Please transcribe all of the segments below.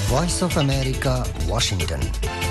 Voice of America, Washington.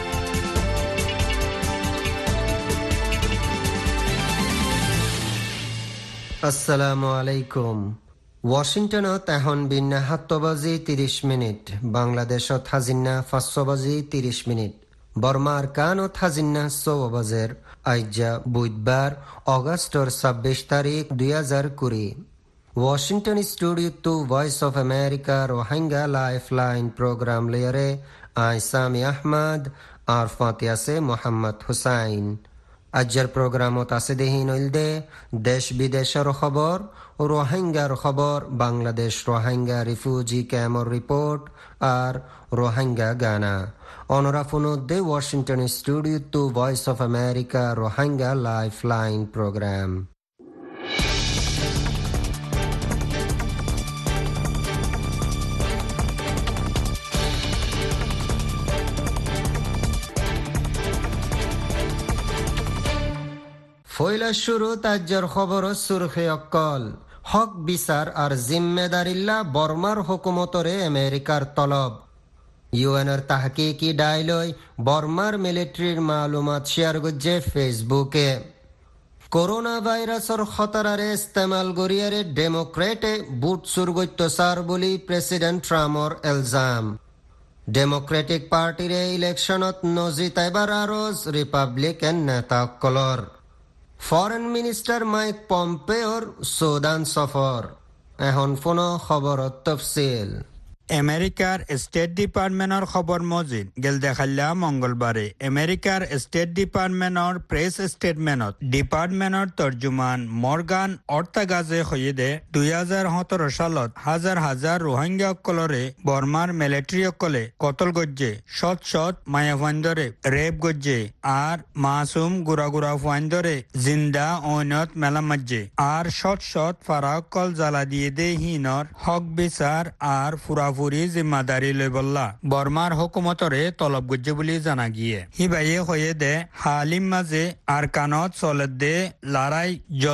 আসসালামু আলাইকুম। ওয়াশিংটনত এখন বিন্যা 7 বাজি 30 মিনিট, বাংলাদেশত হাজিন্না 5 বাজি 30 মিনিট, বর্মার কানত হাজিন্না 6 বাজের। আইজা বুধবার অগস্টর 26 তারিখ 2020। ওয়াশিংটন স্টুডিও টু Voice of America Rohingya life line programme লেয়ারে আই সামি আহমদ আর ফাতিয়াসে মোহাম্মদ হুসাইন। আজকের প্রোগ্রামত আছে দেহিন দে দেশ বিদেশের খবর, রোহিঙ্গার খবর, বাংলাদেশ রোহিঙ্গা রিফিউজি ক্যাম্পর রিপোর্ট আর রোহিঙ্গা গানা। অনরাফুনুদ্দে ওয়াশিংটন স্টুডিও টু Voice of America Rohingya life line programme. ফয়লা শুরু তাজ্জর খবর সুরখে অক্কল হক বিচার আর জিম্মেদারিল্লা বর্মার হুকুমতরে আমেরিকার তলব। ইউএনর তাহকিকি ডাইলই বর্মার মিলিটারির মালুমাত শেয়ার করছে ফেসবুকে। করোনা ভাইরাসর খতরারে ইস্তেমাল গরিয়ারে ডেমোক্রেটে বুট সুরগত্য সার বলি প্রেসিডেন্ট ট্রাম্পর এলজাম। ডেমোক্রেটিক পার্টিরে ইলেকশনত নজিতাইবার আরজ রিপাবলিকান নেতা কলর। ফরেন মিনিস্টার মাইক পম্পেওর সুদান সফর। এখন ফোন খবর তফসিল। আমেরিকার স্টেট ডিপার্টমেন্টর খবর মজিদ গেল দেখাল্লা মঙ্গলবারে আমেরিকার স্টেট ডিপার্টমেন্টর প্রেস স্টেটমেন্টত ডিপার্টমেন্টর তর্জুমান মর্গান অর্তাগাজে হইয়ে 2017 সালত হাজার হাজার রোহিঙ্গা অকলরে বর্মার মিলিটারি অকলে কতল গজ্জে শত শত মায়া ফাইন্দরে রেপ গজ্জে আর মাসুম গুড়া গুড়া ফাইন্দরে জিন্দা ঐনত মেলামাজ্জে আর শত শত ফারাকল জ্বালা দিয়ে দে হিনর হক বিচার আর ফুরাফুরি জিম্মাদারি লই বললা বর্মার হুকুমতরে তলব গজ্জে বলে জানা গিয়ে হিবাইয়ে হয়ে দে হালিম মাঝে আর কানত চলত দে লড়াই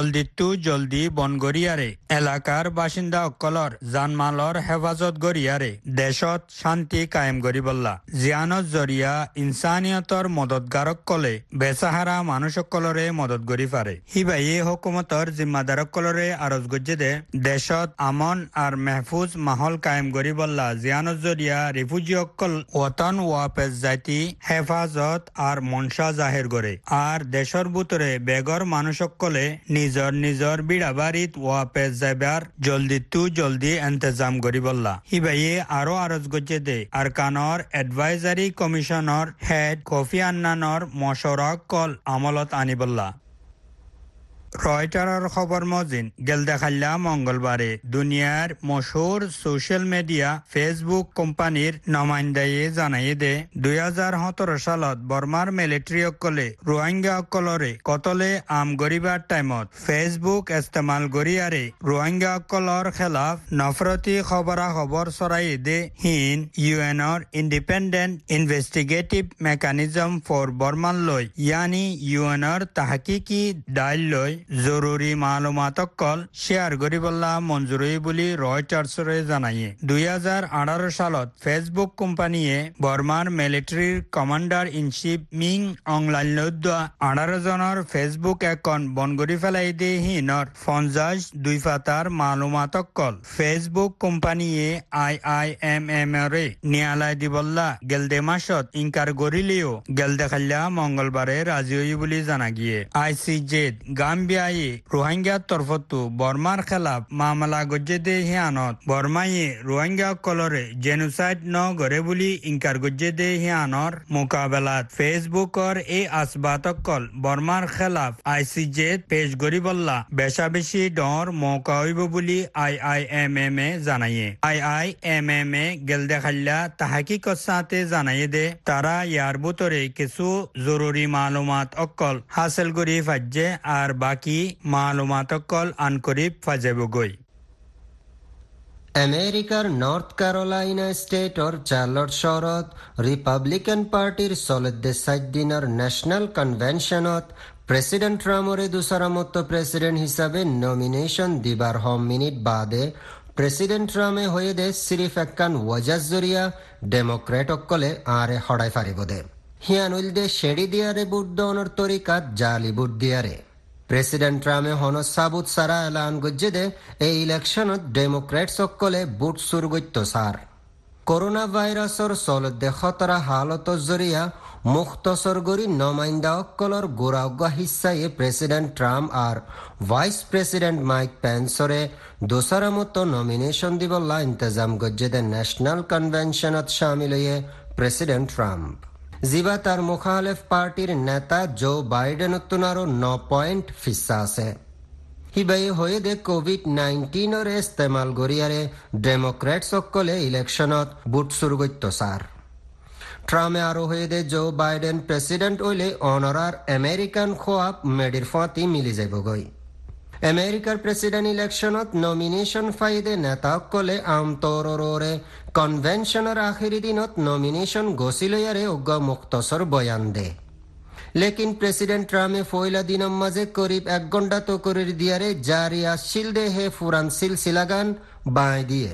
জলদি বন গরিয়ারে এলাকার বাসিন্দা অকলর জানমালর হেফাজত গরিয়ারে দেশত শান্তি কায়েম গরি বললা জিয়ানত জরিয়া ইনসানিয়তর মদতগারক কলে বেসাহারা মানুষ অকলরে মদত গরি পারে হিবাইয়ে হুকুমতর জিম্মাদারক কলরে আরজ গজ্জে দে দেশত আমন আর মেহফুজ মাহল কায়েম গরি বললা জিয়ানত জরিয়া রিফিউজি অকল ওয়াতন ওয়াপেস জাতি হেফাজত আর মনসা জাহের করে আর দেশর ভিতরে বেগর মানুষ অকলে নিজর বিড়া বাড়িত ওয়াপেস যাবার জলদি ইন্তজাম করি বললা হিবাইয়ে আরো আরজ গজ্জে দে আর কানর এডভাইজারি কমিশনৰ হেড কফি আন্নানর মশওয়ারা কল আমলত আনি বললা। রয়টারের খবর মজিন গেল দেখাল্লা মঙ্গলবারে দুনিয়ার মশহুর সোশ্যাল মিডিয়া ফেসবুক কোম্পানির নমাইন্দায়ে জানাই দে 2017 সালত বর্মার মিলিটারি অকলে রোহিঙ্গা অকলরে কতলে আম গরিবার টাইমত ফেসবুক ইস্তেমাল গরিয়ারে রোহিঙ্গা অকলর খেলাফ নফরতি খবরা খবর ছড়াই দে হিন ইউএনর ইন্ডিপেন্ডেন্ট ইনভেস্টিগেটিভ মেকানিজম ফর বর্মান লই ইয়ানি ইউএনর তাহকিকি ডাইল লই জরুরি মালুমাতকল শেয়ার করি বললা মঞ্জুরি বলি রয়টার্সরে জানাইয়ে 2018 সালত ফেসবুক কোম্পানিয়ে বর্মার মিলিটারির কমান্ডার ইন চিফ মিং অংলাইনদ্দা 18 জনের ফেসবুক একাউন্ট বন করে ফেলাই দিয়ে হিনর 52 ফাতার মালুমাতকল ফেসবুক কোম্পানিয়ে IIMM রে নিয়ালায় দি বললা গেলদে মাসত ইনকার গরিলেও গেল দেখাল্লা মঙ্গলবারে রাজি হই বলি জানা গিয়ে ICJ গাম্বিয়ায় রোহিঙ্গার তরফতো বর্মার খেলাফ মামলা গজ্জে দে হিয়ানত বর্মায়ে রোহিঙ্গা কলরে জেনোসাইড ন গরে বুলি ইনকার গজ্জে দে হিয়ানর মোকাবেলাত ফেসবুকর এই আসবাতকল বর্মার খেলাফ ICJ পেশ গরি বললা বেশা বেশি ডর মৌকা হইব বুলি IIMM জানাইয়ে IIMM গেল দেখাল্লা তাহাকিকত সাথে জানাইয়ে দে তারা ইয়ার ভিতরে কিছু জরুরি মালুমাত অকল হাসিল করি ফাজ্জে আর বাকি মালুমাতকল আনকরিব ফাজেবগৈ। আমেরিকার নর্থ ক্যারোলাইনা স্টেটর চার্লট শহরত রিপাবলিকান পার্টির 40 দিনের ন্যাশনাল কনভেনশনত প্রেসিডেন্ট ট্রাম্পরে দুসরা মতো প্রেসিডেন্ট হিসাবে নমিনেশন দিবার 6 মিনিট বাদে প্রেসিডেন্ট ট্রামে হয়ে দে সিরিফ একখান ওয়াজাজ জরিয়া ডেমোক্রেট অকলে আরে হড়াই ফারিব দে হিয়ান উইল দে শেড়ি দিয়ারে বুট দনর তরিকাত জালি বুট দিয়ারে প্রেসিডেন্ট ট্রামে হন সাবুত সারা এলান গজ্জে দে এই ইলেকশনত ডেমোক্রেটস অকলে বুট সুরগত্য সার করোনা ভাইরাসর চলতে খতরা হালত জরিয়া মুক্তসর গরি নমাইন্দা অকলর গোড়াউগা হিসায়ে প্রেসিডেন্ট ট্রাম্প আর ভাইস প্রেসিডেন্ট মাইক পেন্সরে দোসরা মতো নমিনেশন দিবল্লা ইন্তজাম গজ্জে দে ন্যাশনাল কনভেনশনত শামিল হয়ে প্রেসিডেন্ট ট্রাম্প জিবা তার মুখালেফ পার্টির নেতা জো বাইডেন উত্তনারও 9 পয়েন্ট ফিসা আছে হিবাই হয়ে দে কোভিড-19 ইস্তেমাল গরিয়ারে ডেমোক্রেটস অকলে ইলেকশনত বুট সুরগত্য সার ট্রামে আরো হয়ে দে জো বাইডেন প্রেসিডেন্ট হইলে অনরার আমেরিকান খোয়াব মেডির ফাঁতি মিলি যাব গই আমেরিকার প্রেসিডেন্ট ইলেকশনত নমিনেশন ফাইদে নেতা অকলে আমতরে কনভেনশনের আখেরি দিনত নমিনেশন গছিলয়ারে অজ্ঞ মুক্তসর বয়ান দে লেকিন প্রেসিডেন্ট ট্রামে ফয়লা দিনম মাঝে করিব 1 ঘন্টা তো করে দিয়ারে জারি আসছিল দে হে ফুরান সিলসিলাগান বাই দিয়ে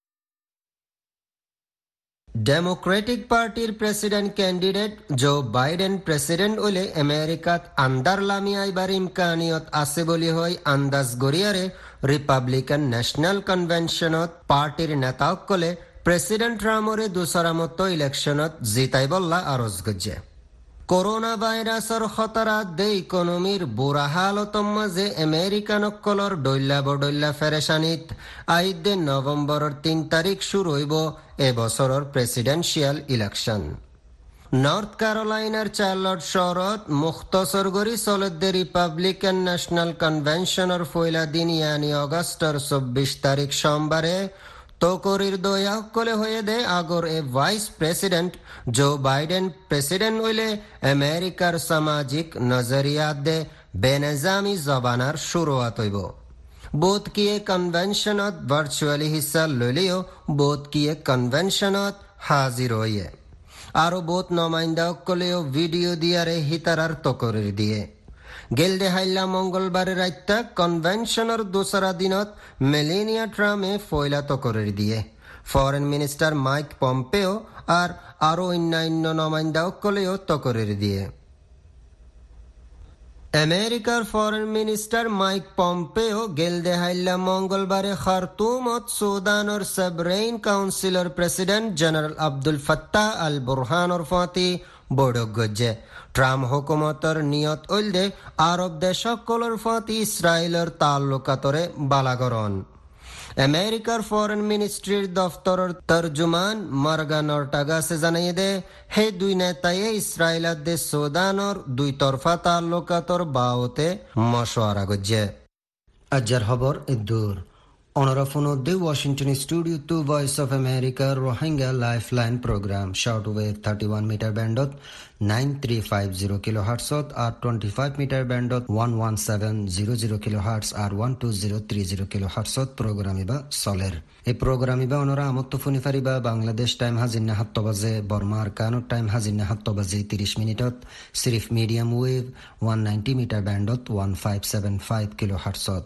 ডেমোক্রেটিক পার্টির president candidate Joe Biden president হইলে আমেরিকাত আন্দার লামিয়াইবার ইমকানিয়ত আছে বলি হয় আন্দাজ গরিয়ারে রিপাবলিকান ন্যাশনাল কনভেনশনত পার্টির নেতা অকলে প্রেসিডেন্ট ট্রামরে দুসরা মতো ইলেকশনত জিতাই বল্লা আরজ গজ্জে করোনা ভাইরাসর খতরাত দে ইকোনমির বুড়া হালতম মাঝে আমেরিকান অকলর ডইল্লা বডইল্লা ফেরেশানিত আইদে নভেম্বরের 3 তারিখ শুরু হইব এবছরের প্রেসিডেন্সিয়াল ইলেকশন নর্থ ক্যারোলাইনার চার্লট শহরত মুক্তসর গরি চলতে রিপাবলিকান ন্যাশনাল কনভেনশনের ফয়লা দিন ইয়ানি অগস্টর 24 তারিখ সোমবারে তোকরির দয়া কলে হয়ে দে আগর এ vice president Joe Biden president হইলে আমেরিকার সামাজিক নজরিয়াত দে বেনজামি জবানার শুরুয়াত হইব বোধ কিয়ে কনভেনশনত ভার্চুয়ালি হিস্সা লইলেও বোধ কিয়ে কনভেনশনত হাজির হইয়ে আরো বোধ নমাইন্দা কলেও ভিডিও দিয়ারে হিতারার তকরির দিয়ে গেলদে হাইলা মঙ্গলবারে রাইতা কনভেনশনের দোসরা দিনত মেলেনিয়া ট্রামে ফয়লা তকরির দিয়ে ফরেন মিনিস্টার মাইক পম্পেও আর আরো অন্যান্য নমাইন্দা কলেও তকরির দিয়ে আমেরিকার ফরেন মিনিস্টার মাইক পম্পেও গেলদে হাইলা মঙ্গলবারে খার্তুমত সুদানর সাবরেইন কাউন্সিলর president general Abdul Fattah al বুরহানর ফাতি বৈঠক গজ্জে ট্রাম্প হুকুমতর নিয়ত ওইলদে আরব দেশকলর ফাতি ইসরায়েলের তাল্লুকাতরে বালাগরণ আমেরিকার ফরেন মিনিস্ট্রির দফতরের তর্জুমান মার্গান অর্টাগাসে জানাইয়ে দে হে দুই নেতায়ে ইসরায়েলের দে সুদানর দুই তরফা তাল্লুকাতর বাওতে মশওয়ারা গজ্জে আজ্জার খবর ইদ্দুর অনরাফুন দে ওয়াশিংটন স্টুডিও টু Voice of America Rohingya lifeline programme short wave 31 metre ব্যান্ডত 9350 কিলোহার্টজত আর 25 মিটার ব্যান্ডত 11700 কিলোহার্টজ আর 12030 কিলোহার্টজত প্রোগ্রাম ইবা চলের এই প্রোগ্রাম ইবা অনরা আমত্ত ফুনি ফারিবা বাংলাদেশ টাইম হাজিনা 7 বাজে বর্মার কানুর টাইম হাজিনা 7 বাজে 30 মিনিটত সিরিফ মিডিয়াম ওয়েভ 190 মিটার ব্যান্ডত 1575 কিলোহার্টজত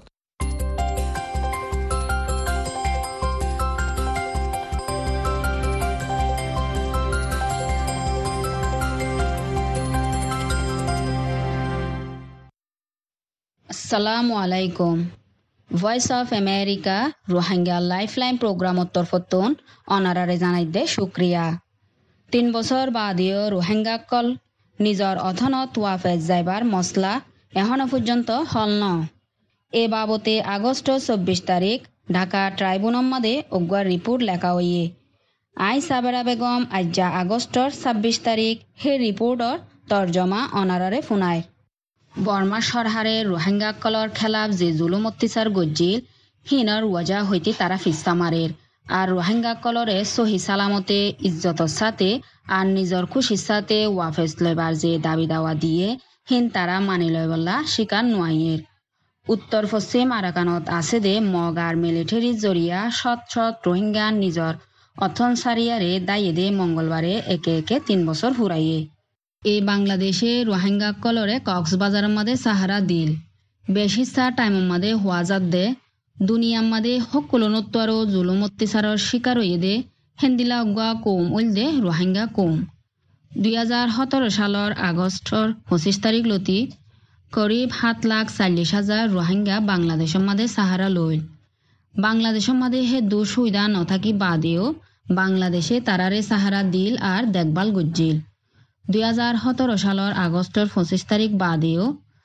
আসসালামু আলাইকুম Voice of America Rohingya lifeline প্রোগ্রামত তরফতন অনারারে জানাই দে শুক্রিয়া 3 বছর বাদেও রোহিঙ্গাকল নিজর অথনত ওয়াফেজ যাইবার মশলা এখনো পর্যন্ত হল ন এ বাবতে আগস্ট 24 তারিখ ঢাকা ট্রাইব্যুনাল মাদে অজ্ঞার রিপোর্ট লেখা হইয়ে আই সাবেরা বেগম আজ্জা আগস্টর 26 তারিখ হে রিপোর্টর তর্জমা অনারারে ফুনায় বর্মা সরহারে রোহিঙ্গাকলর খেলাফ যে জুলুম অত্যাচার গজ্জিল হিনর ওয়াজা হইতে তারা ফিস্তা মারের আর রোহিঙ্গাকলরে সহি সালামতে ইজ্জতর সাথে আর নিজর খুশির সাথে ওয়াফেজ লইবার যে দাবি দাওয়া দিয়ে হিন তারা মানি লয় বল্লা শিকার নোয়াইয়ের উত্তর পশ্চিম আরাকানত আছে দে মগ আর মিলিটারি জরিয়া শত শত রোহিঙ্গা নিজর অথন সারিয়ারে দাইয়ে দে মঙ্গলবারে একে একে 3 বছর ফুরাইয়ে এই বাংলাদেশে রোহিঙ্গা কলরে কক্সবাজারের মধ্যে সাহারা দিল বেশি টাইমের মধ্যে হওয়াজাত দে দুনিয়ার মাদে সকলনত্ব আৰু জুলুম অত্যাচাৰৰ শিকাৰ হয়ে দে হেন্দিলা অগুৱা কৌম উল দে রোহিঙ্গা কৌম 2017 সালের আগস্টর 25 তারিখ লতি করিব 7,40,000 রোহিঙ্গা বাংলাদেশের মাঝে সাহারা লইল। বাংলাদেশের মাঝে হে দু সুবিধা নথাকি বাদেও বাংলাদেশে তারারে সাহারা দিল আর দেখভাল গজ্জিল। 2017 সালের আগস্টর 25 তারিখ বাদেও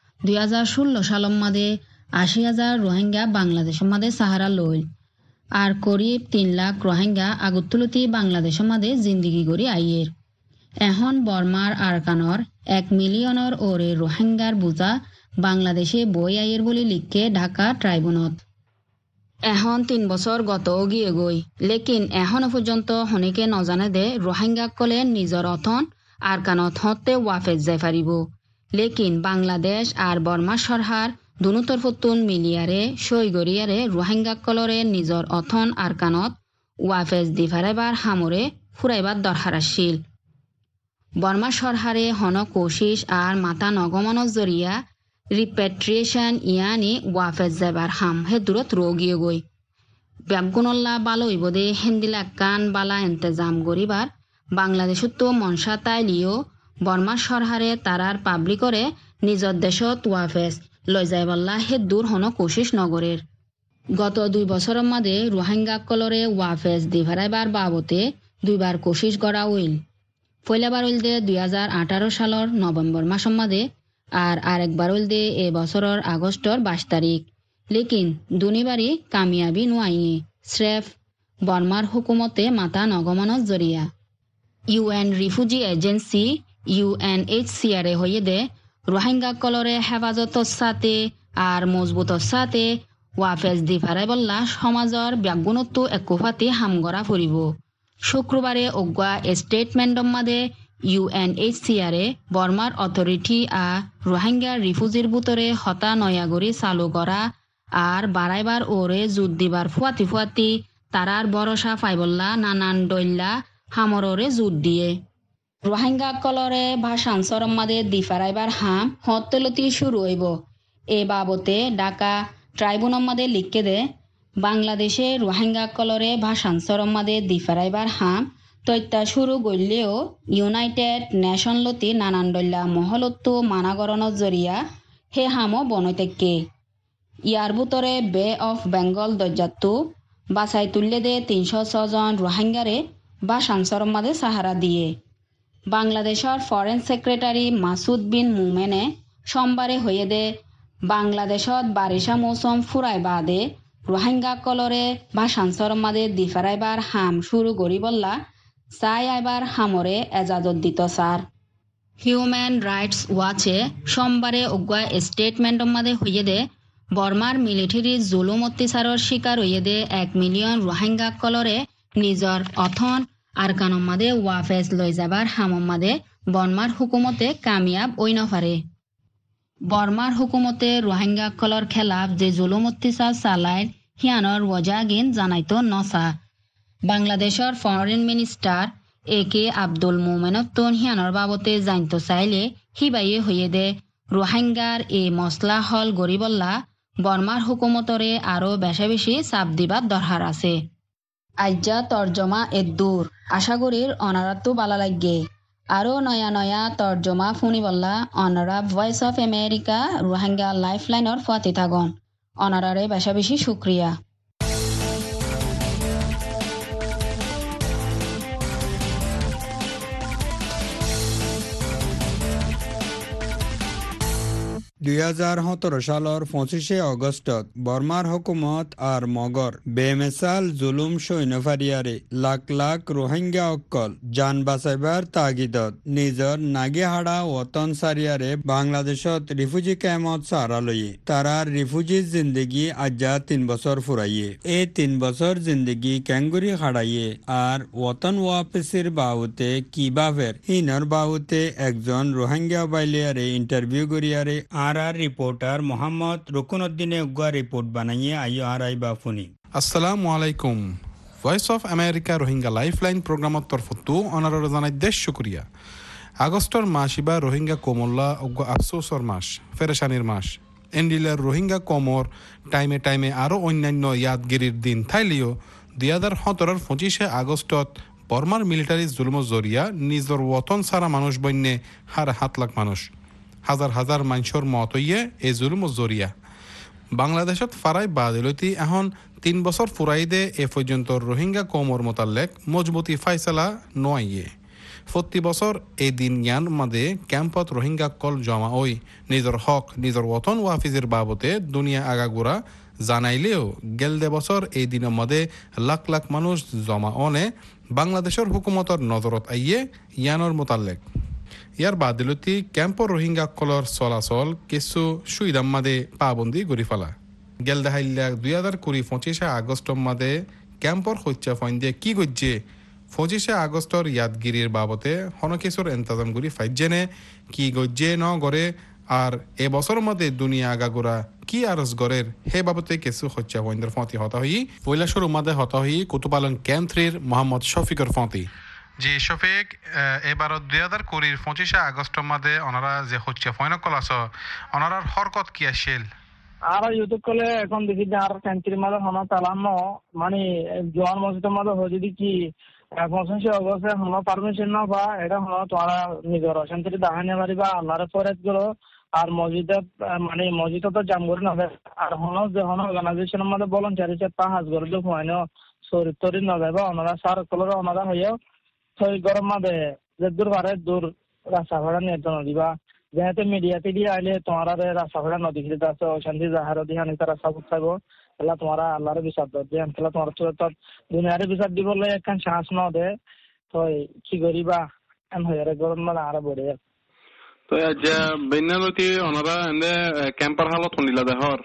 2016 সালের মাঝে 80,000 রোহিঙ্গা বাংলাদেশের মাঝে সাহারা লইল আর করিব 3 লাখ রোহিঙ্গা আগতুলতি বাংলাদেশের মাঝে জিন্দিগি করি আইয়ের। এখন বর্মার আরকানর 1 মিলিয়নের ওরে রোহিঙ্গার বোঝা বাংলাদেশে বই আইয়ের বলে লিখে ঢাকা ট্রাইব্যুনত। এখন 3 বছর গত গিয়ে গই, লেকিন এখনো পর্যন্ত হনিকে নজানে দে রোহিঙ্গা কলে নিজর অথন আরকানত হতে ওয়াফেজ যাই পারিব। লেকিন বাংলাদেশ আর বর্মা সরকার দুনো তরফতুন মিলিয়ারে সই গরিয়ারে রোহিঙ্গা কলরে নিজর অথন আরকানত ওয়াফেজ দি ফারাইবার হামরে ফুরাইবার দরকার আসিল। বর্মা সরকারে হন কোশিশ আর মাতা নগমনের জরিয়া রিপেট্রিয়েশন ইয়ানি ওয়াফেজ যাবার হাম হে দূরত রোগিয়ে গই। ব্যাপগুণল্লা বালো ইবদে হেন্দিলা কান বালা ইন্তজাম গরিবার বাংলাদেশত তো মনসা তাইলিও বর্মা সরকারে তারার পাবলিকরে নিজর দেশত ওয়াফেজ লই যাইবল্লা হে দূর হন কোশিশ নগরের। গত 2 বছরের মাঝে রোহিঙ্গা কলরে ওয়াফেজ দি ফারাইবার বাবতে 2বার কোশিশ করা হইল। পয়লাবার হইল দে 2018 সালের নভেম্বর মাসের মাঝে আর আরেকবার হইল দে এ বছরের আগস্টর 22 তারিখ। লেকিন দুনিবারই কামিয়াবি নোয়াইনি স্রেফ বর্মার হুকুমতে মাথা নগমনের জরিয়া। UN রিফিউজি এজেন্সি UNHCR এ হয়ে দে রোহিঙ্গা কলরে হেফাজতর সাথে আর মজবুতর সাথে ওয়াফেজ দি ফারাইবল্লা সমাজর ব্যাগুণত্ব একোফাতে হামগরা ফুরিব। শুক্রবারে অগুয়া স্টেটমেন্টর মাঝে UNHCR এ বর্মার অথরিটি আর রোহিঙ্গা রিফিউজির ভিতরে হতা নয়াগরি চালু করা আর বাড়াইবার ওরে জুত দিবার ফুয়াতি তারার ভরসা পাইবল্লা নানান দৈল্লা হামররে জুত দিয়ে রোহিঙ্গা কলরে ভাষাঞ্চরম মাঝে দি ফারাইবার হাম হতলতি শুরু হইব। এ বাবতে ঢাকা ট্রাইব্যুনাল মাঝে লিখে দে বাংলাদেশে রোহিঙ্গা কলরে ভাষাঞ্চরম মাঝে দি ফারাইবার হাম তৈত্যা শুরু গইলেও ইউনাইটেড নেশন লতি নানান দল্লা মহলত্ব মানাগরণর জরিয়া হে হামও বনৈতেকে। ইয়ার ভিতরে বে অফ বেঙ্গল দরজাতো বাছাই তুললে দে 306 জন রোহিঙ্গারে ভাষাঞ্চরম মাঝে সাহারা দিয়ে। বাংলাদেশের ফরেন সেক্রেটারি মাসুদ বিন মোমেনে সোমবারে হয়ে দে বাংলাদেশত বারিশা মৌসুম ফুরাই বাদে রোহিঙ্গা কলরে ভাষাঞ্চরম মাঝে দি ফারাইবার হাম শুরু করি বললা চাই আইবার হামরে এজাজত দিত স্যার। হিউম্যান রাইটস ওয়াচে সোমবারে অগুয়া স্টেটমেন্টর মাঝে হইয়ে দে বর্মার মিলিটারি জুলুম অত্যাচারের শিকার হইয়ে দে 1 মিলিয়ন রোহিঙ্গা কলরে নিজর অথন আরকানম মাঝে ওয়াফেজ লই যাবার হামম মাঝে বর্মার হুকুমতে কামিয়াব ওই নফারে। বর্মার হুকুমতে রোহিঙ্গা কলর খেলাফ যে জুলুম অত্যাচার চালায় হিয়ানর ওয়াজাগিন জানাইতো নসা। বাংলাদেশের ফরেন মিনিস্টার AK আব্দুল মোমেনত্তন হিয়ানর বাবতে জানতো চাইলে হিবাইয়ে হইয়ে দে রোহিঙ্গার এ মশলা হল গরিবল্লা বর্মার হুকুমতরে আরো বেশি চাপ দিবার দরকার আছে। আজ্জা তর্জমা এদুর আশা করির অনারাত্ম বালা লাগে। আরো নয়া তর্জমা ফুনিবল্লা অনারা ভয়েস অফ আমেরিকা রোহিঙ্গা লাইফলাইনর ফাতি থাগন। অনারারে বেশি শুক্রিয়া। দুই 2017 সালের 25 অগস্টত বর্মার হুকুমত আর মগর বেমেসাল জুলুম সৈন্যফারিয়ারে লাখ লাখ রোহিঙ্গা অক্কল জান বাঁচাইবার তাগিদত নিজর নাগিহাড়া ওতন সারিয়ারে বাংলাদেশত রিফিউজি ক্যাম্পত সারা লইয়ে তারার রিফিউজি জিন্দগি আজ্জা 3 বছর ফুরাইয়ে। এই 3 বছর জিন্দগি ক্যাঙ্গুরি হারাইয়ে আর ওতন ওয়াপসির বাহুতে কিভাবে হিনর বাহুতে একজন রোহিঙ্গা বাইলিয়ারে ইন্টারভিউ করিয়ারে আর রিপোর্টার মোহাম্মদ রুকনউদ্দিনে উগ্গা রিপোর্ট বানাইয়ে আইও আর আইবা ফুনি। আসসালামু আলাইকুম। Voice of America Rohingya lifeline প্রোগ্রামত তরফতো অনারর জানাই দেশ শুক্রিয়া। আগস্টর মাস ইবা রোহিঙ্গা কোমল্লা উগ্গা আফসোসর মাস, ফেরেশানির মাস। এন্ডিলার রোহিঙ্গা কমর টাইমে টাইমে আরও অন্যান্য ইয়াদগিরির দিন থাইলেও 2017 আগস্টত বর্মার মিলিটারি জুলুম জরিয়া নিজর ওতন সারা মানুষ বন্যে 7 লাখ মানুষ হাজার হাজার মানুষের মত হইয়ে এই জুলুম জরিয়া বাংলাদেশত ফারাই বাদিলতি এখন 3 বছর ফুরাই দে এ পর্যন্ত রোহিঙ্গা কমর মোতালেক মজবুতি ফাইসলা নয় প্রতি বছর এই দিন ইয়ান মাদে ক্যাম্পত রোহিঙ্গা কল জমা ওই নিজের হক নিজের ওতন ওয়াফিজের বাবতে দুনিয়া আগাগোড়া জানাইলেও গেলদে বছর এই দিনের মধ্যে লাখ লাখ মানুষ জমা অনে বাংলাদেশের হুকুমতর নজরত আইয়ে ইয়ানোর মোতালেক ইয়ার বাদিলতি ক্যাম্পর রোহিঙ্গা কলর চলাচল কিছু সুবিধার মাদে পাবন্দি গড়ি ফেলা গেলদে হাইল্লা 2025 আগস্ট মাদে ক্যাম্পর হত্যা ফাইন দিয়ে কি গজ্জে 25 আগস্টর ইয়াদগিরির বাবতে হনকিছুর এন্তাজাম করি ফাইজেনে কি গজ্জে ন গড়ে আর এ বছর মধ্যে দুনিয়া আগাগোড়া কি আরজ গড়ের হে বাবতে কিছু হত্যা ফাইন্দের ফতি হতা হই পয়লা শুরু মাদে হতা হই কুতুপালন ক্যাম্প 3 মোহাম্মদ শফিকর ফতি জি শফিক এবার 2025 আগস্ট মাদে ওনারা যে হত্যা ফাইন কল আস ওনারার হরকত কি আসিল আর ইউটিউব কলে এখন দেখি যে আর সেন্ট্রি মাদে হনা চালানো মানে জোয়ান মসজিদের মাদে হয়ে যদি কি 25 অগস্টে হনো পারমিশন না বা এটা হনো তোমরা নিজের অশান্তি দাহানি মারিবা আল্লাহর ফরেজ গুলো আর মসজিদে মানে মসজিদে তো জাম করে না আর হনো যে হনো অর্গানাইজেশনের মধ্যে ভলান্টিয়ার হিসেবে পাহাজ করে তো হয়নো শরীর না যাবে ওনারা সার কলরে ওনারা হইও সেই গরম মাদে যে দূর পারে দূর রাস্তা ভাড়া নিয়ন্ত্রণ দিবা যেহেতু মিডিয়াতে দিয়ে আইলে তোমারা রাস্তা ভাড়া নদী খেতে আছে অশান্তি জাহার দিহানি তারা সব থাকবো তাহলে তোমরা আল্লাহর বিচার দেন তাহলে তোমার তো দুনিয়ার বিচার দিবলে একখান সাহস ন দে তো কি করিবা এন হয়ে গরম মানে আরো বড়ে তো যে বেনালতি ওনারা এনে ক্যাম্পার হালত হনিলা দেহর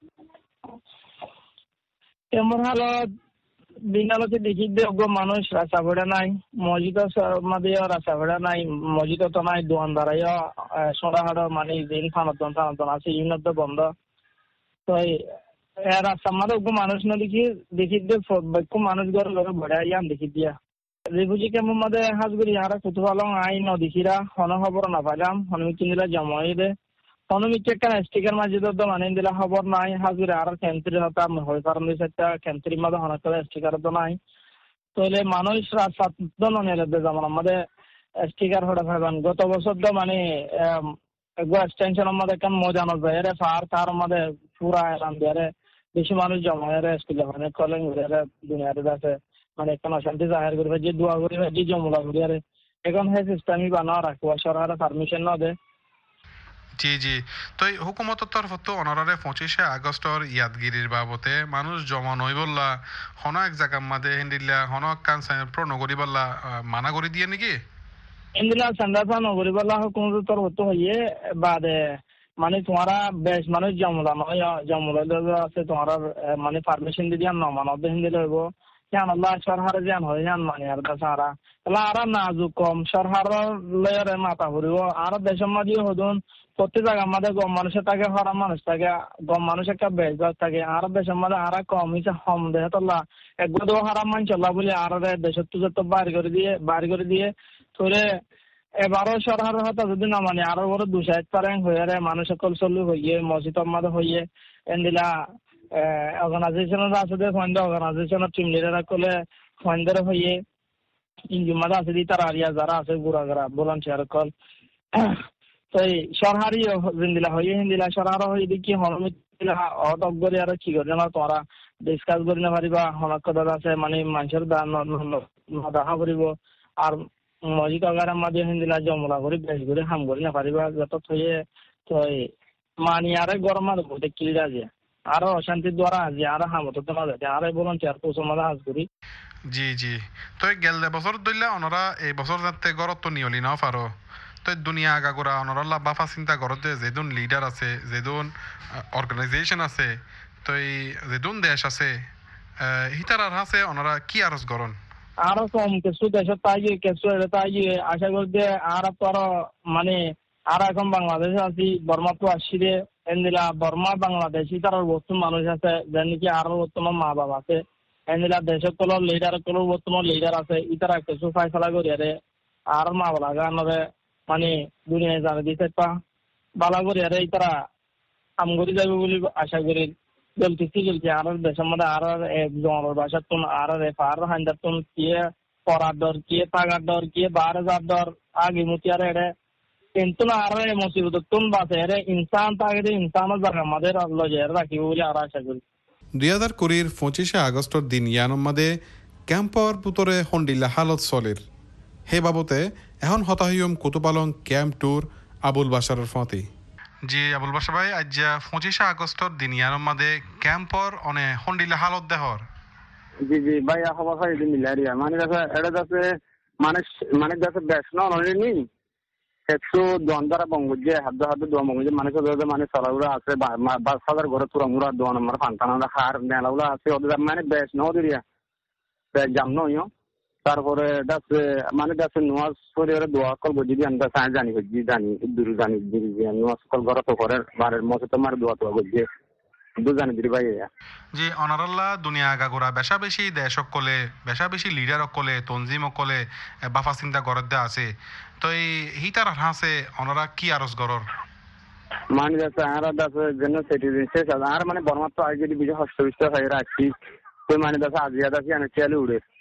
ক্যাম্পার হালত বিনালতি দেখি দেব মানুষ রাস্তা ভাড়া নাই মসজিদ মাদে রাস্তা ভাড়া নাই মসজিদ তো নাই দোকানদারাই সোনাহাড় মানে দিন ফানতন আছে ইউনিট বন্ধ তো রাস্তার মাঝে মানুষ না দেখি মানুষ ঘরে ঘরে ভরা ইয়ান দেখি দিয়া রিফিউজি ক্যাম্পের মধ্যে হাজগুড়ি হারা কুতুপালং আই নদীখিরা হন খবর না পাইলাম হনমি কিনিলা জমাই দে হনমি একটা স্টিকার মাঝে তো মানে দিলা খবর নাই হাজগুড়ি আর ক্যান্ট্রি হতা হয়ে কারণ একটা ক্যান্ট্রির মধ্যে হন করে স্টিকার তো নাই তাহলে মানুষ রাস্তা তো নিয়ে যেমন আমাদের স্টিকার হয়ে ভাবেন গত বছর তো মানে এক্সটেনশনের মধ্যে কেমন মজা না যায় রে তার মধ্যে পুরা এলাম দিয়ে বেশি মানুষ জমা স্কুলে মানে কলেজ দুনিয়াতে আছে মানে এখন অশান্তি জাহের করবে যে দোয়া করবে যে জমলা করি এখন সেই সিস্টেমই বানাও রাখবো সরকারের পারমিশন না দে জি জি তো হুকুমতের তরফ তো অনারারে 25 আগস্টর ইয়াদগিরির বাবতে মানুষ জমা নই বললা হন এক জায়গার মাঝে হিন্দিল্লা হন কান প্রনগরী বললা মানা করে দিয়ে নাকি হিন্দিল্লা সান্দাসা নগরী বললা হুকুমতের তরফ তো হইয়ে বাদে মানে তোমারা বেশ মানুষ জমলা নয় জমলা আছে তোমার মানে পারমিশন দিয়ে না মানব হিন্দি লইব জান আল্লাহ সরকারে জান হয় জান মানে আর সারা তাহলে আর নাজুক কম সরকারের লয়ারে মাথা ঘুরিব আর দেশের মাঝে হদুন প্রত্যেক জায়গার মধ্যে গম মানুষের থাকে হরাম মানুষ থাকে গম মানুষ একটা বেশ থাকে আর দেশের মধ্যে আর কম হিসেবে হম দেহে তোলা একবার হারাম মান চলা বলে আর দেশের তো বাইর করে দিয়ে তোরে এবারও সরকারের হতো যদি না মানে আরো বড় 200 পারেন হয়ে মানুষ সকল চলু হইয়ে মসজিদের মধ্যে হইয়ে এন্দিলা অর্গানাইজেশনের আছে যে ফান্ড অর্গানাইজেশনের টিম লিডার করলে ফান্ডের হইয়ে ইঞ্জুমাদা আছে দি তার আরিয়া যারা আছে বুড়াগরা ভলান্টিয়ার কল তো এই সরকারি জিন্দিলা হইয়ে হিন্দিলা সরকার হইয়ে দেখি হনমিলা অদগরি আর কি করে না তোরা ডিসকাস করি না পারিবা হনক দাদা আছে মানে মানুষের দান দেখা করিব আর মসজিদ অগারের মাঝে হিন্দিলা জমলা করে বেশ করে হাম করি না পারিবা যত থইয়ে তো মানি আরে গরম আর বলতে কিলা যে আরো অশান্তির দ্বারা আজি আর হামত তো না যায় আর ভলান্টিয়ার পোষণ মাঝে হাজ করি জি জি তো গেল বছর দইলা ওনারা এই বছর যাতে গরত তো নিয়লি না পারো তো দুনিয়া আগাগোড়া ওনারা লাভা চিন্তা করতে যেদুন লিডার আছে যেদুন অর্গানাইজেশন আছে তো এই যেদুন দেশ আছে হিতারার আছে ওনারা কি আরজ গরন আরো কম কিছু দেশের তাই কিছু তাই আশা করতে আর তো মানে আর এখন বাংলাদেশে আছি বর্মা তো আসছি রে এন্দিলা বর্মা বাংলাদেশি তার বর্তমান মানুষ আছে যে নাকি আরো বর্তমান মা বাবা আছে এন্দিলা দেশের কলর লিডার কলর বর্তমান লিডার আছে ইতারা কিছু ফাইসলা করিয়ারে আর মা বাবা গানরে মানে দুনিয়ায় জানে দিতে পা বালা করিয়ারে ইতারা কাম করে যাবে বলে আশা করি চলছে আর দেশের মধ্যে আর জনের বাসার তুন আর ফার হান্দার তুন কিয়ে পড়ার দর কিয়ে টাকার দর কিয়ে 12,000 দর আগে মুতি আর এড়ে কিন্তু না আর মুসিবত তুন বাসে এড়ে ইনসান তাকে ইনসানের জায়গা আমাদের লজের রাখিব বলে আর আশা করি 2020 25 আগস্টর দিন ইয়ানোর মাদে ক্যাম্পর পুতরে হন্ডিল্লা হালত চলির সেই বাবতে এখন হতাহিয়ম কুতুপালং ক্যাম্প ট্যুর আবুল বাসারের ফতি জি আবুল বাসা ভাই আজ 25 আগস্টর দিন ইয়ানোর মাদে ক্যাম্পর অনে হন্ডিল্লা হালত দেহর জি জি ভাই খবর ভাই দিন মিলারিয়া মানে দেখো এটা যাচ্ছে মানে যাচ্ছে বেশ না অলরেডি 100 দ্বারা বঙ্গজে হাদ্দ দোয়া বঙ্গজে মানে মানে চলাগুলো আছে বাসাদার ঘরে তুরামুরা দোয়া নম্বর ফান্তানা হার মেলাগুলো আছে ওদের মানে বেশ ন দিরিয়া বেশ জাম নয় তারপরে ডাছে মানে ডাছে নোয়াজ পরিবারে দোয়া কল গজি দিয়ে আমরা সাই জানি গজি জানি দূর জানি দিরি নোয়াজ কল ঘরে তো করে বারের মতো তোমার দোয়া তো গজি দুজানি দিরি ভাই জি অনারাল্লাহ দুনিয়া আগাগোড়া বেশা বেশি দেশক কলে বেশা বেশি লিডার কলে তনজিম কলে বাফা চিন্তা গরত দে আছে তো এই হিতার হাসে অনারা কি আরজ গরর মানে যাচ্ছে আর আছে জন্য সেটি শেষ আর মানে বর্মাত্র আগে যদি বিজয় হস্তবিষ্ট হয়ে রাখছি তো মানে যাচ্ছে আজিয়া দাসি অনেক খেয়ালি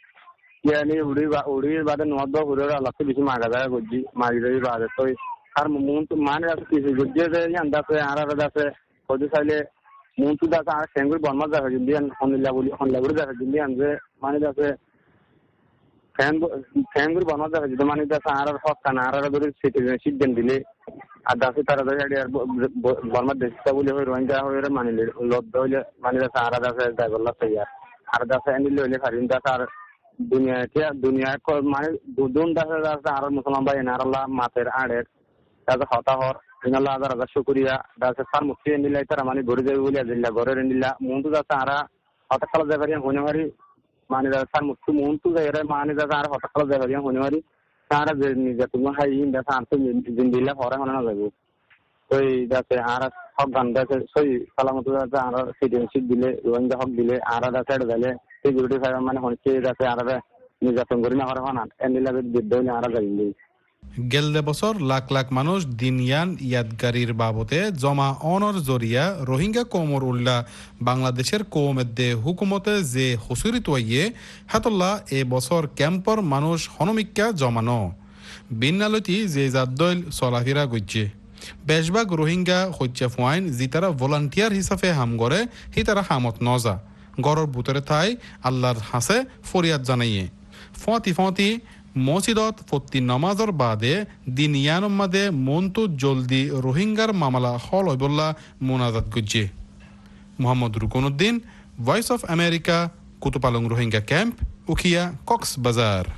উড়ি বাদে নদ উড়ে আলাদা বেশি মাগা যায় গজি মারি যাই বাদে তো আর মন তো মানে যাচ্ছে কিছু গজিয়ে দেয় আন্দাজে আর আছে হতে চাইলে মন তো যাচ্ছে আর সেঙ্গুর বর্মা দেখা দিন হনলা বলে দেখা দিন যে মানে যাচ্ছে ফ্যানগুলো বর্মা দেখা দিতে মানে যাচ্ছে আর হকানা আর ধরে সিদ্ধান্ত দিলে আর দাসে তারা ধরে আর বর্মার দেশটা বলে হয়ে রোহিঙ্গা হয়ে মানিলে লব্ধ হইলে মানে যাচ্ছে আর দাসে জাগল্লা তৈয়ার আর দাসে আনিলে হইলে খারিন দাস আর দুনিয়া মানে দুন দাসে যাচ্ছে আর মুসলমান ভাই এনারাল্লাহ মাতের আড়ের তাদের হতাহর ইনাল্লাহ হাজার হাজার শুক্রিয়া দাসে সার মুক্তি এনিলা তারা মানে ঘুরে যাবে বলে দিল্লা ঘরের এনিলা মনটু যাচ্ছে আর হতাকালা যাবারি হইনামারি মানে সার মুক্তি মনটু যাই মানে যাচ্ছে আর হতাকালা যাবারি হইনামারি তারা যে নিজে তুমি হাই দাসে আর তো জিন্দিল্লা হরে হনে না যাবে ওই যাচ্ছে আর হক গান দাসে সই সালামত যাচ্ছে আর সিটিজেনশিপ দিলে রোহিঙ্গা হক দিলে আর দাসে দিলে সিকিউরিটি ফাইভ মানে হচ্ছে যাচ্ছে আর নির্যাতন করি না হরে হন এনিলা যুদ্ধ হইলে আর যাইলে গেলদে বছর লাখ লাখ মানুষ দিনয়ান ইয়াদগারির বাবতে জমা অনর জরিয়া রোহিঙ্গা কৌমর উল্লাহ বাংলাদেশের কৌমেদ্দে হুকুমতে যে হুসুরিত ইয়ে হাতল্লা এ বছর ক্যাম্পর মানুষ হনমিক্কা জমানো বিন্নালতি যে জাদ্দল চলাফিরা গজ্জে বেশভাগ রোহিঙ্গা হজ্জা ফুয়াইন যি তারা ভলান্টিয়ার হিসাবে হাম করে হি তারা হামত নজা গড়র বুতরে থাই আল্লাহর হাসে ফরিয়াদ জানাইয়ে ফতি মসজিদত ফত্তি নমাজর বাদে দিন ইয়ানম মাদে মন্তু জলদি রোহিঙ্গার মামলা হল হইবল্লা মোনাজাত গুজ্জে Mohammad Rukunuddin Voice of America Kutupalong Rohingya camp Ukhia Cox's Bazar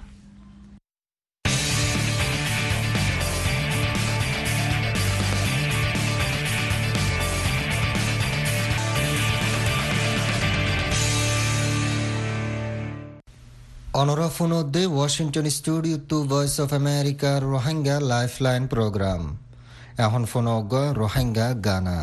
অনরাফুনদ্দে ওয়াশিংটন স্টুডিও টু ভয়েস অফ আমেরিকার রোহিঙ্গা লাইফলাইন প্রোগ্রাম এখন ফোনজ্ঞ রোহিঙ্গা গানা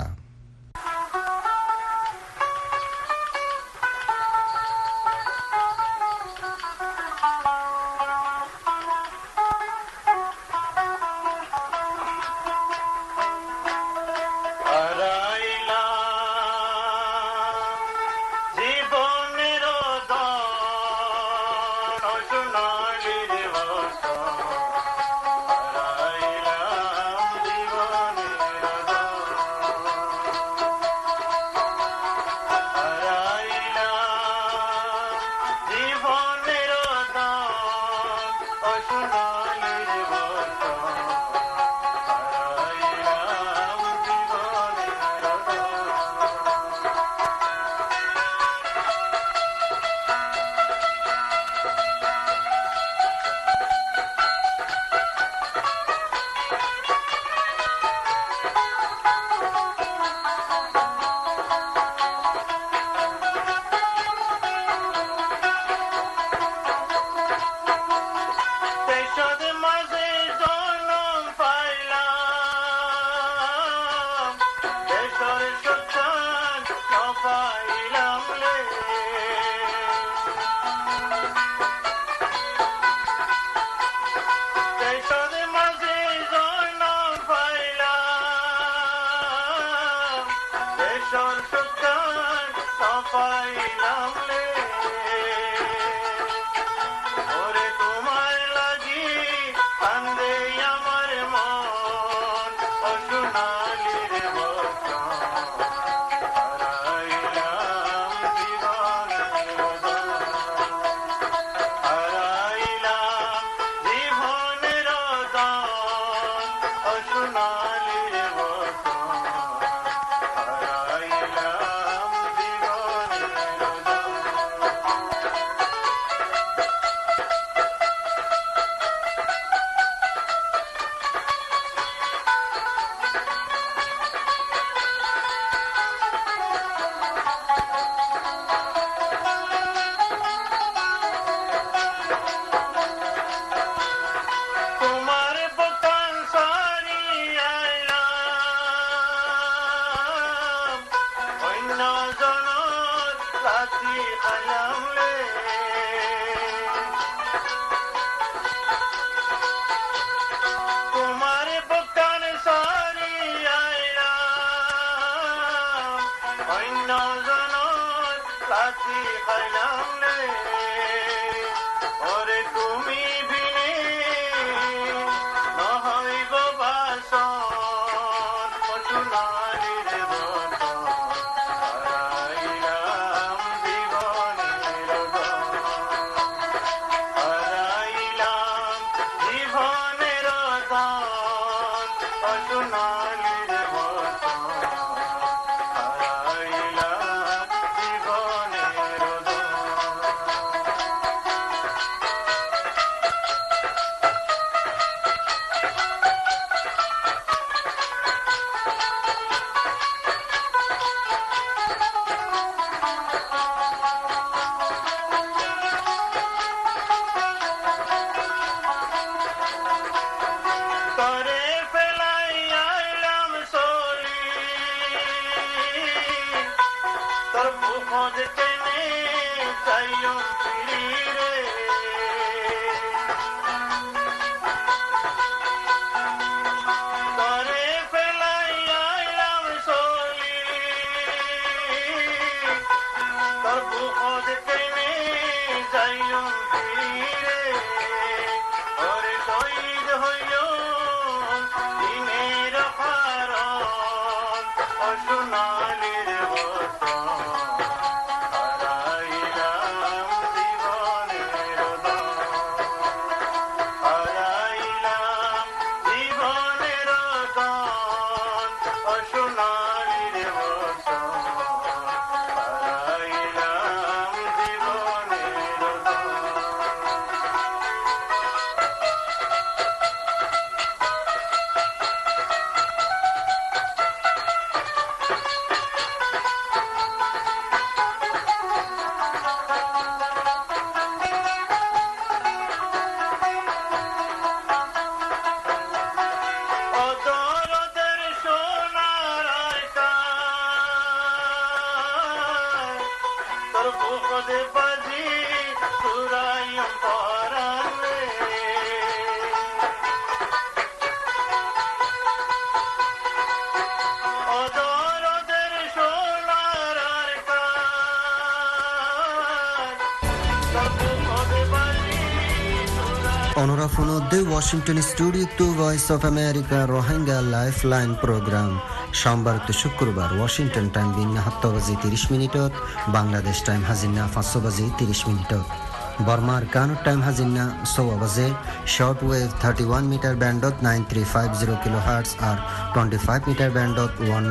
অনরাফনদ্দে ওয়াশিংটন স্টুডিও টু Voice of America Rohingya life line programme সোমবার তো শুক্রবার ওয়াশিংটন টাইম বিন্না 7 বাজি 30 মিনিটত বাংলাদেশ টাইম হাজিনা 5 বাজি 30 মিনিটত বর্মার কানুর টাইম হাজিনা 6 বাজে শর্ট ওয়েভ 31 মিটার ব্যান্ডত 9350 কিলোহার্টজ আর 25 মিটার ব্যান্ডত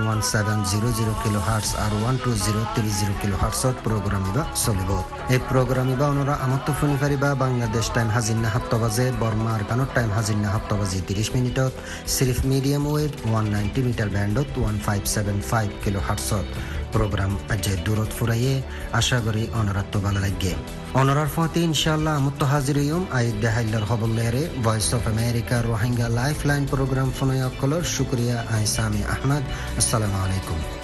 11700 কিলোহার্টজ আর 12030 কিলোহার্টজত প্রোগ্রাম ইবা চলিব এই প্রোগ্রাম ইবা অনরা আমত্ত ফোনি পারিবা বাংলাদেশ টাইম হাজিনা 7 বাজে বর্মার কানুর টাইম হাজিনা 7 বাজি 30 মিনিটত সিরিফ মিডিয়াম ওয়েভ 190 মিটার ব্যান্ডত 1575 কিলোহার্টজত প্রোগ্রাম আজ দূরত ফুরাইয়ে আশা করি অনরাত্ম ভালো লাগে অনরার ফতে ইনশাআল্লাহ আমত্ত হাজির হইম আইদ দেহাইলার খবরলেরে Voice of America Rohingya life line programme ফোনয় কলর শুকরিয়া আইসামি আহমদ আসসালামু আলাইকুম